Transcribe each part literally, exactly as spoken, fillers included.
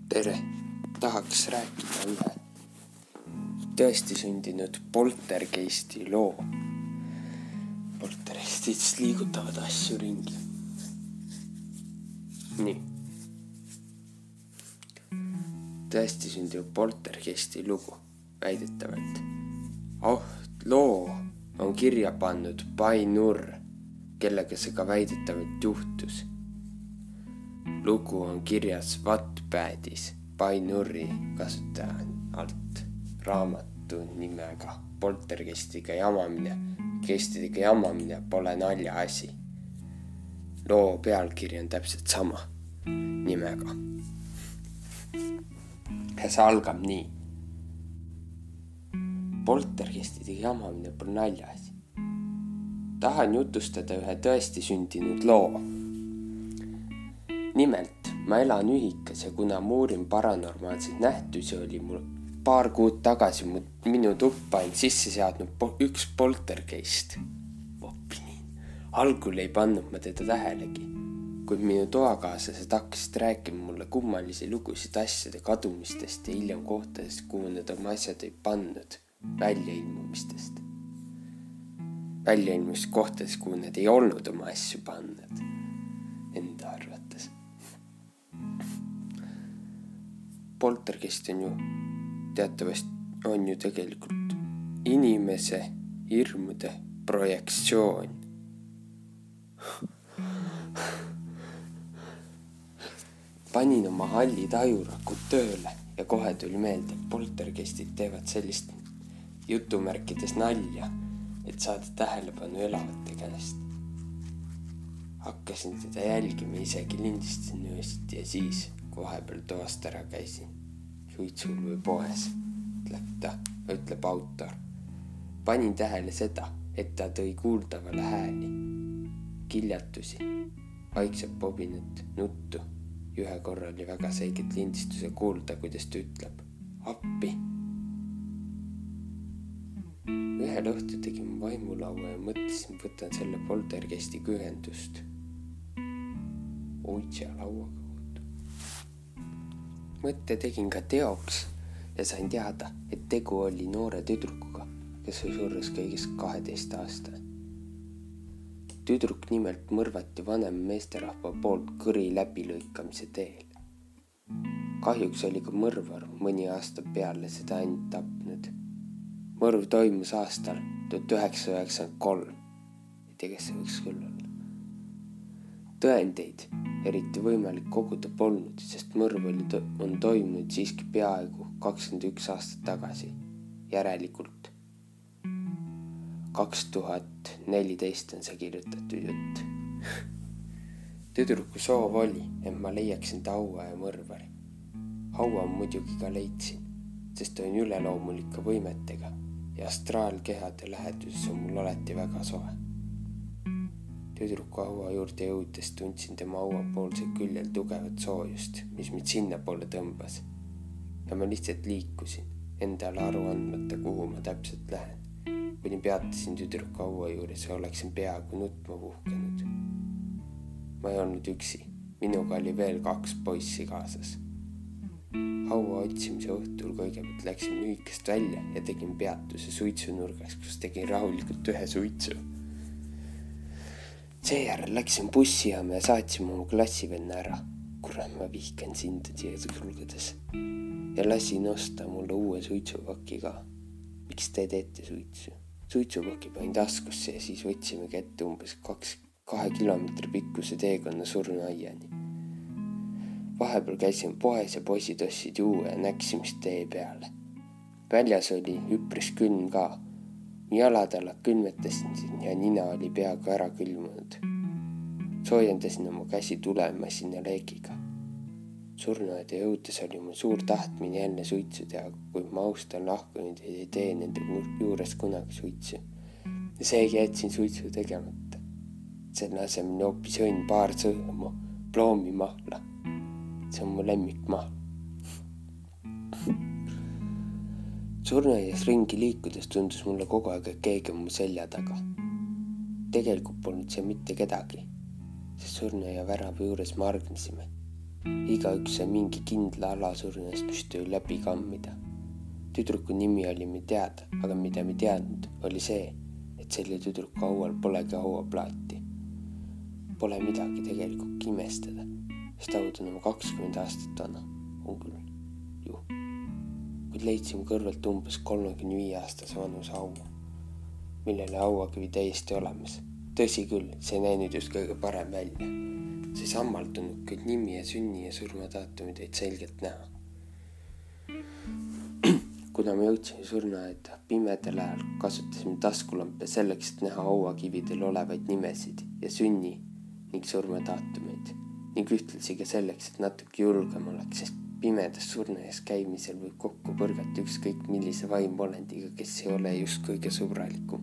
Tere, tahaks rääkida ühe tõesti sündinud poltergeisti loo. Poltergeistid liigutavad asju ringi. Nii. Tõesti sündinud poltergeisti lugu väidetavalt. Oh, loo on kirja pannud Pai Nur, kellega see ka väidetavalt juhtus. Lugu on kirjas Wattpadis Pai Nuri kasutaja alt raamatu nimega Poltergeistiga jamamine. Geistidega jamamine pole nalja asi. Loo pealkiri on täpselt sama nimega. Ja see algab nii. Poltergeistidega jamamine pole nalja asi. Tahan jutustada ühe tõesti sündinud loo. Nimelt, ma elan ühikas ja kuna ma uurin paranormaalseid nähtusi, oli mul paar kuud tagasi minu tuppa end sisse seadnud po- üks poltergeist. Oppinin. Algul ei pannud ma teda tähelegi, kuid minu toakaaslased hakkasid rääkima mulle kummalisi lugusid asjade kadumistest ja hiljem kohtadest, kuhu nad oma asjad ei pannud, väljailmumistest. Väljailmumist kohtadest, kuhu nad ei olnud oma asju pannud, enda arvates. Poltergeist on ju teatavasti on ju tegelikult inimese hirmude projektsioon. Panin oma hallid ajurakud tööle ja kohe tuli meelde, et poltergeistid teevad sellist jutumärkides nalja, et saada tähelepanu elavate käest. Hakkasin teda jälgima, isegi lindistasin öösiti ja siis, kui vahepeal toast ära käisin, suitsul või poes, ütleb ta, ütleb autor. Panin tähele seda, et ta tõi kuuldavale hääli, kiljatusi, vaikselt pobinut, nuttu. Ühe korra oli väga selgelt lindistuse kuulda, kuidas ta ütleb, appi. Ühel õhtu tegin vaimulaua ja mõtlesin, võtan selle poltergeistiga ühendust. Oitsia laua kaudu. Mõtte tegin ka teoks ja sain teada, et tegu oli noore tüdrukuga, kes oli surras kõigest kaheteist aasta. Tüdruk nimelt mõrvati vanem meesterahva poolt kõri läbilõikamise teel. Kahjuks oli ka mõrvar mõni aasta peale seda ainult tapnud. Mõrv toimus aastal tuhat üheksasada üheksakümmend kolm. Ei tea, kes see võiks küll olla. Tõendeid eriti võimalik koguda polnud, sest mõrv oli to- on toimunud siiski peaaegu kakskümmend üks aastat tagasi. Järelikult kaks tuhat neliteist on see kirjutatud jutt. Tüdruku soov oli, et ma leiaksin ta haua ja mõrvari. Haua muidugi ka leidsin, sest on üleloomulike võimetega ja astraalkehade läheduses on mul alati väga soe. Tüdruku haua juurde jõudes tundsin tema haua poolsel küljel tugevat soojust, mis mind sinna poole tõmbas. Ja ma lihtsalt liikusin, endale aru andmata, kuhu ma täpselt lähen. Kuni peatasin tüdruku haua juures ja oleksin peaaegu nutma puhkenud. Ma ei olnud üksi, minuga oli veel kaks poissi kaasas. Haua otsimise õhtul kõigepealt läksin ühikest välja ja tegin peatuse suitsunurgas, kus tegin rahulikult ühe suitsu. Seejärel läksin bussijaama ja saatsime oma klassivenna ära. Kurat, ma vihkan sinda siia kulgedes. Ja lasin osta mulle uue suitsupaki ka. Miks te teete suitsu? Suitsupaki panin taskusse ja siis võtsime kätte umbes kaks, kahe kilomeetri pikkuse teekonna surnuaiani. Vahepeal käisin poes ja poisid ostsid juue ja näksimist tee peale. Väljas oli üpris külm ka. Jalad alla külmetasin ja nina oli peaaegu ära külmunud. Soojendasin oma käsi tulemasina leegiga. Surnuaeda jõudes oli mul suur tahtmine enne suitsu teha, kuid ma austan lahkunud ja ei tee nende juures kunagi suitsu. Ja seegi jätsin suitsu tegemata. Selle asemel hoopis õnn paar sõõmu ploomimahla. See on mu lemmikmahl. Surnuaias ringi liikudes tundus mulle kogu aeg, et keegi on mu selja taga. Tegelikult polnud see mitte kedagi, sest surnuaia värava juures me argnesime. Igaüks sai mingi kindla ala surnest püsti läbi kammida. Tüdruku nimi oli me teada, aga mida me teadnud oli see, et selle tüdruku haual polegi hauaplaati. Pole midagi tegelikult imestada, sest haud on oma kakskümmend aastat vana, on küll ju. Kuid leidsime kõrvalt umbes kolmekümne viie aastase vanuse haua, millele hauakivi täiesti olemas. Tõsi küll, see näinud just kõige parem välja. See sammaldunud, kuid nimi ja sünni ja surmadaatumid olid selgelt näha. Kuna me jõudsime surnuaeda pimedal ajal, kasutasime taskulampe selleks, et näha hauakividel olevaid nimesid ja sünni ning surmadaatumeid ning ühtlasi ka selleks, et natuke julgem oleks, sest pimedas surnuaias käimisel võib kokku põrgata ükskõik millise vaimolendiga, kes ei ole just kõige sõbralikum.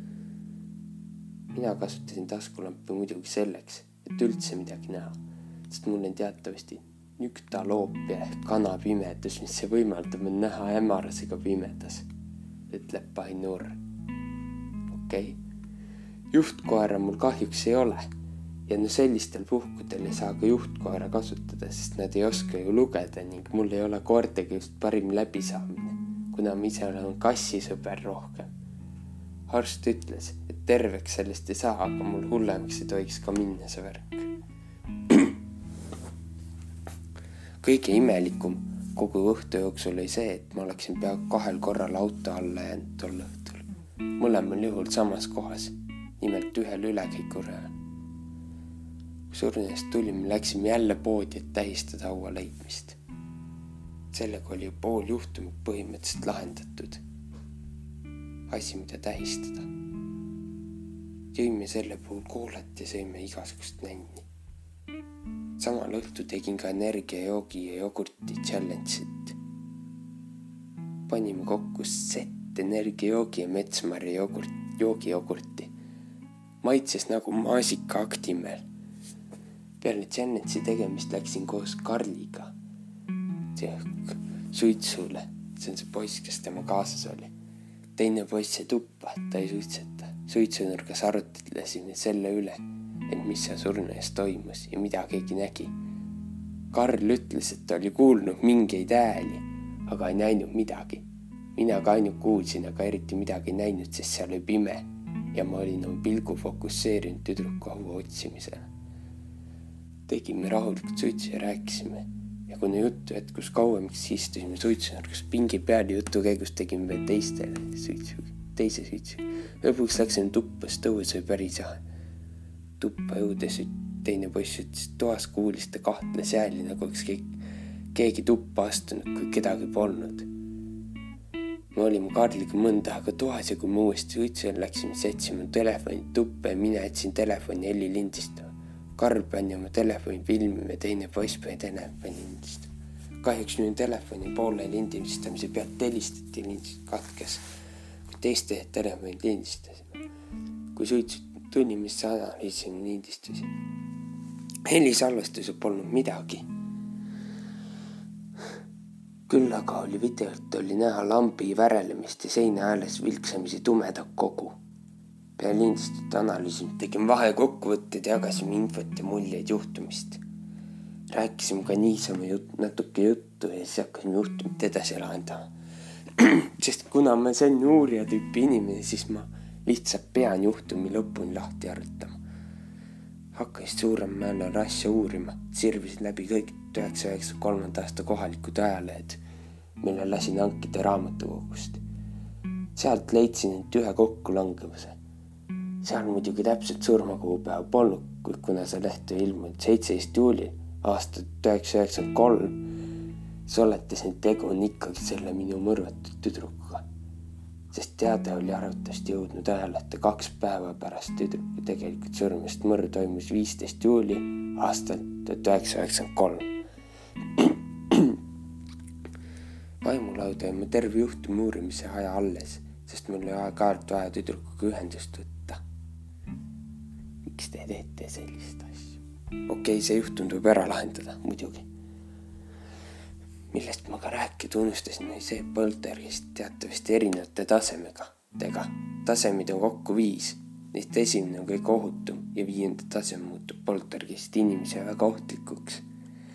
Mina kasutasin taskulampe muidugi selleks, et üldse midagi näha, sest mul on teatavasti nüktaloopia ehk kana pimedus, mis see võimaldab on näha hämarasega pimedas, ütleb Painur. Okei, okay. Juhtkoera mul kahjuks ei ole ja no sellistel puhkudel ei saa ka juhtkoera kasutada, sest nad ei oska ju lugeda ning mul ei ole koertega just parim läbisaamine, kuna ma ise olen kassisõber rohkem. Arst ütles, et terveks sellest ei saa, aga mul hullemaks ei tohiks ka minna see värk. Kõige imelikum kogu õhtu jooksul oli see, et ma oleksin peaaegu kahel korral auto alla jäänud tol õhtul. Mõlemal juhul samas kohas, nimelt ühel ülekäigurajal. Kui surnuaiast tulime, läksime jälle poodi, et tähistada haua leidmist. Sellega oli ju pool juhtumit põhimõtteliselt lahendatud. Asi, mida tähistada. Jõime selle puhul koolet ja sõime igasugust nänni. Samal õhtu tegin ka energiajoogi ja jogurti challenge'it. Panime kokku set energiajoogi ja metsmarja jogurt, joogijogurti. Maitses nagu maasika aktimel. Peale challenge'i tegemist läksin koos Karliga suitsule. See on see poiss, kes tema kaasas oli. Teine poiss sai tuppa, ta ei suitseta. Suitsunurgas arutlesime selle üle, et mis seal surnuaias toimus ja mida keegi nägi. Karl ütles, et ta oli kuulnud mingeid ääli, aga ei näinud midagi. Mina ka ainult kuulsin, aga eriti midagi ei näinud, sest seal oli pime ja ma olin oma pilgu fokusseerinud tüdruku haua otsimisele. Tegime rahulikult suitsu ja rääkisime ja kuna juttu jätkus kauemaks, siis istusime suitsunurgas pingi peal ja jutu käigus tegime veel teiste suitsu, teise suitsu. Lõpuks läksime tuppa, sest õues oli päris jahe. Tuppa jõudes teine poiss ütles, et toas kuulis ta kahtles jääli, nagu oleks keegi tuppa astunud, kui kedagi polnud. Me olime Karliga mõnda aega toas ja kui me uuesti suitsu läksime, setsime telefoni tuppa ja mina jätsin telefoni heli lindistama. Karl pani oma telefoni filmima ja teine poiss pani telefoni lindistama. Kahjuks minu telefoni poole lindistamise pealt helistati lindist katkes, kui teiste telefoni lindistasime. Kui suitsu tuli, mis sa analüüsime lindistusi. Helisalvestuse polnud midagi. Küll aga oli videolt oli näha lambi värelemist ja seina ääles vilksamisi tumeda kogu. Peale lindistut analüüsime, tegime vahe kokkuvõtted ja jagasime infot ja muljeid juhtumist. Rääkisime ka niisama jut, natuke juttu ja siis hakkasime juhtumit edasi lahendama. Sest kuna ma sen uurija tüüpi inimene, siis ma lihtsalt pean juhtumi lõpuni lahti arutama. Hakkasid suurem määnal asja uurima, sirvisid läbi kõik üheksasaja üheksakümne kolmanda aasta kohalikud ajalehed, mille lasin hankida raamatukogust. Sealt leidsin end ühe kokkulangevuse. Seal muidugi täpselt surmakuupäeva polnud, kuid kuna see leht oli ilmunud seitseteistkümnendal juulil aastat üheksasada üheksakümmend kolm, soletasin, et tegu on ikkagi selle minu mõrvatud tüdrukuga. Sest teade oli arvatavasti jõudnud ajalehte kaks päeva pärast tüdruku tegelikult surmast. Mõrv toimus viisteist juuli aastal tuhat üheksasada üheksakümmend kolm. Vaimulauda ja ma terve juhtumi uurimise aja alles, sest mul oli aeg-aalt vaja tüdrukuga ühendust võtta. Miks te teete sellist asju? Okei, see juhtum tuleb ära lahendada, muidugi. Millest ma ka rääkida unustasin, oli see poltergeist teatavasti erinevate tasemega. Tega. Tasemid on kokku viis. Neist esimene on kõige ohutum ja viienda tasem muutub poltergeist inimese väga ohtlikuks.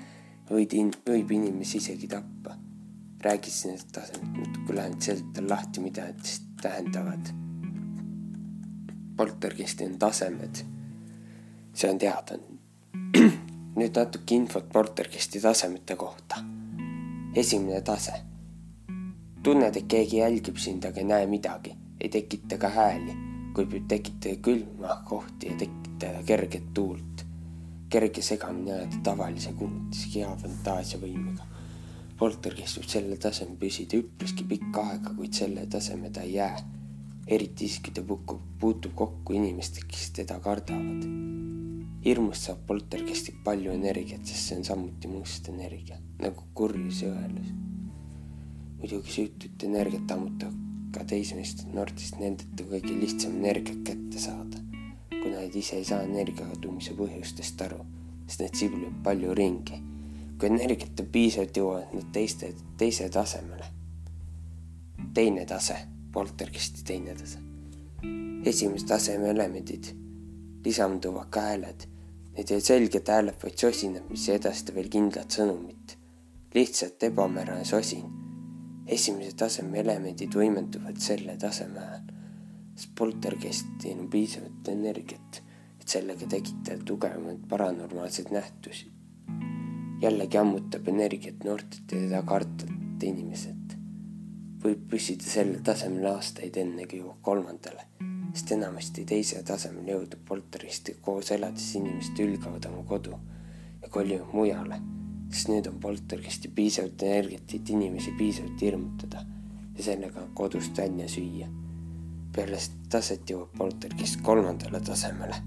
Võid in- võib inimesi isegi tappa. Räägis need tasemed natuke lähemalt, seletan lahti, mida need tähendavad. Poltergeisti on tasemed. See on teada. Nüüd natuke infot poltergeisti tasemete kohta. Esimene tase. Tunned, et keegi jälgib sind, aga ei näe midagi. Ei tekita ka hääli, kui võib tekitada külma kohti ja tekitada kerget tuult. Kerge segamini ajada tavalise kuumutisega ja fantaasia võimega. Poltergeist võib selle taseme püsida üpriski pikka aega, kuid selle taseme ta ei jää. Eriti isegi ta puutub kokku inimestega, kes teda kardavad. Hirmust saab poltergeistik palju energiat, sest see on samuti must energia, nagu kurjus ja õelus. Muidugi süütut energiat ammutab ka teismeist noortest nendeta kõige lihtsam energiat kätte saada, kui nad ise ei saa energia kadumise põhjustest aru, sest need sibleb palju ringi. Kui energiat on piisavalt, jõuavad nad teiste, teise tasemele. Teine tase, poltergeisti teine tase. Esimese taseme elemendid, lisanduvad ka hääled. Need ei selged hääled, vaid sosinad, mis edasta veel kindlat sõnumit. Lihtsalt ebamäärane sosin. Esimese taseme elemendid võimenduvad selle taseme ajal, sest poltergeistil on piisavalt energiat, et sellega tekitada tugevamaid paranormaalseid nähtusi. Jällegi ammutab energiat noortet ja teda kartvat inimesed. Võib püsida selle tasemel aastaid enne kui jõuab kolmandale, sest enamasti teise tasemel jõudub poltergeisti koos elades inimesed ülgavad oma kodu ja kolivad mujale, sest nüüd on poltergeisti piisavalt energiat, et inimesi piisavalt hirmutada ja sellega kodust välja süüa. Peale taset jõuab poltergeist kolmandale tasemele.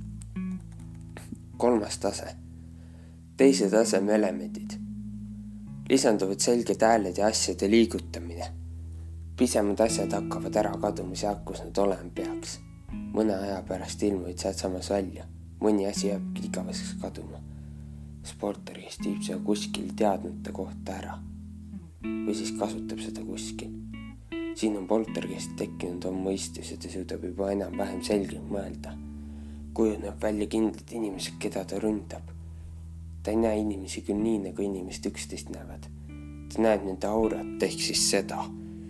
Kolmas tase. Teise taseme elemendid. Lisanduvad selged hääled ja asjade liigutamine. Pisemad asjad hakkavad ära kaduma sealt, kus nad olema peaks. Mõne aja pärast ilmuvad sealt samas välja. Mõni asi jääbki igaveseks kaduma. Poltergeist viib seda kuskil teadmata kohta ära. Või siis kasutab seda kuskil. Siin on poltergeist tekkinud on mõistus ja ta suudab juba enam vähem selgelt mõelda. Kujuneb välja kindlad inimesed, keda ta ründab. Ta ei näe inimesi küll nii, nagu inimesed üksteist näevad. Ta näeb nende aurat ehk siis seda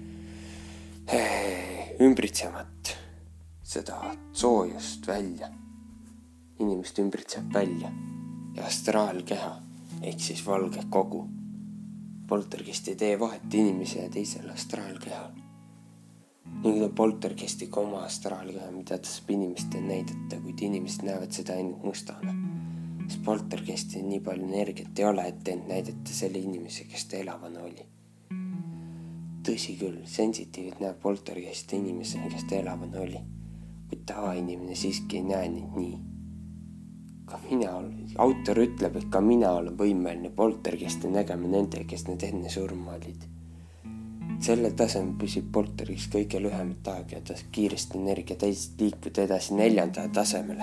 ümbritsemat, seda soojust välja. Inimest ümbritseb välja ja astraalkeha ehk siis valge kogu. Poltergeist ei tee vahet inimese ja teisel astraalkehal. Ning ta poltergeistik oma astraalkeha, mida ta saab inimestele näidata, kuid inimesed näevad seda ainult mustana. Sest poltergeistil nii palju energiat ei ole, et end näidata selle inimese, kes ta elavana oli. Tõsi küll, sensitiivid näeb poltergeist inimesena, kes ta elavana oli, kuid tavainimene siiski ei näe neid nii. Ka mina olen, autor ütleb, et ka mina olen võimeline poltergeiste nägema nende, kes need enne surma olid. Sellel tasemel püsib poltergeist kõige lühemat aega ja ta kiiresti energia teisest liikuda edasi neljandale tasemele.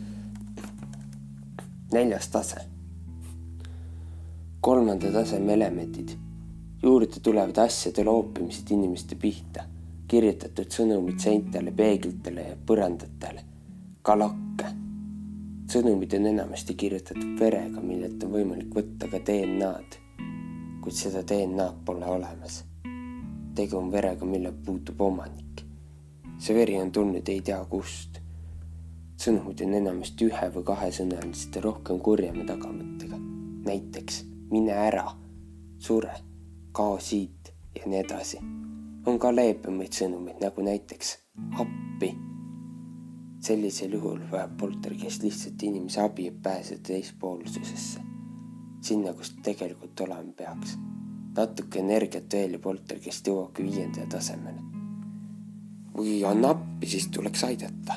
Neljas tase. Kolmanda taseme elemendid. Juurde tulevad asjade loopimised inimeste pihta, kirjutatud sõnumid seintele, peeglitele ja põrandatele, ka lakke. Sõnumid on enamasti kirjutatud verega, millelt on võimalik võtta ka D N A-d, kuid seda D N A-d pole olemas. Tegu on verega, mille puutub omanik. See veri on tulnud ei tea kust. Sõnumid on enamasti ühe või kahe sõnalised ja rohkem kurjama tagamõttega. Näiteks mine ära, sure, kao siit ja nii edasi. On ka leebemaid sõnumid, nagu näiteks appi. Sellisel juhul vajab poltergeist lihtsalt inimese abi, et pääseda teispoolsusesse. Sinna, kus tegelikult olema peaks. Natuke energiat veel ja poltergeist jõuabki viienda tasemele. Või on appi, siis tuleks aidata.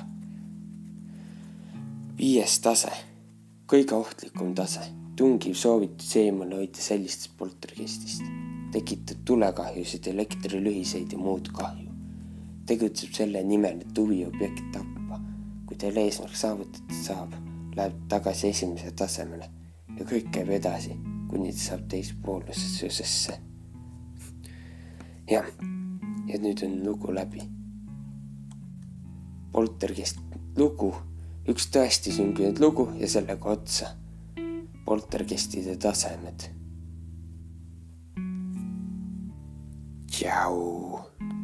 Viies tase. Kõige ohtlikum tase. Tungiv soovitus eemale hoida sellistest poltergeistist. Tekitab tulekahjusid, elektrilühiseid ja muud kahju. Tegutseb selle nimel, et huvi objekt tappa. Kui teil eesmärk saavutatud saab, läheb tagasi esimese tasemele ja kõik käib edasi, kuni ta saab teispoolsusesse. Ja, ja nüüd on lugu läbi. Poltergeist lugu, üks tõesti sünginud lugu ja sellega otsa. Poltergeistide tasemed. tšau.